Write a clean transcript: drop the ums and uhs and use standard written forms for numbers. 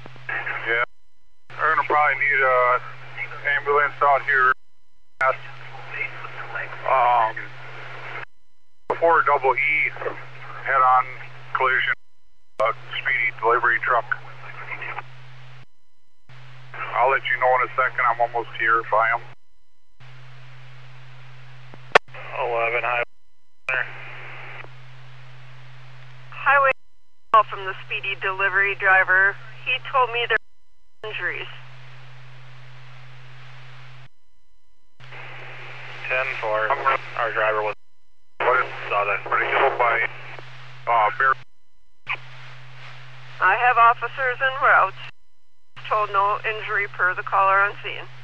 Yeah. We're going to probably need an ambulance out here. 4EE head-on collision, speedy delivery truck. I'll let you know in a second. I'm almost here if I am. 11 Highway. Highway call from the speedy delivery driver. He told me there were injuries. 10-4. Our driver was saw that. Pretty killed by Bear. I have officers en route. Told no injury per the caller on scene.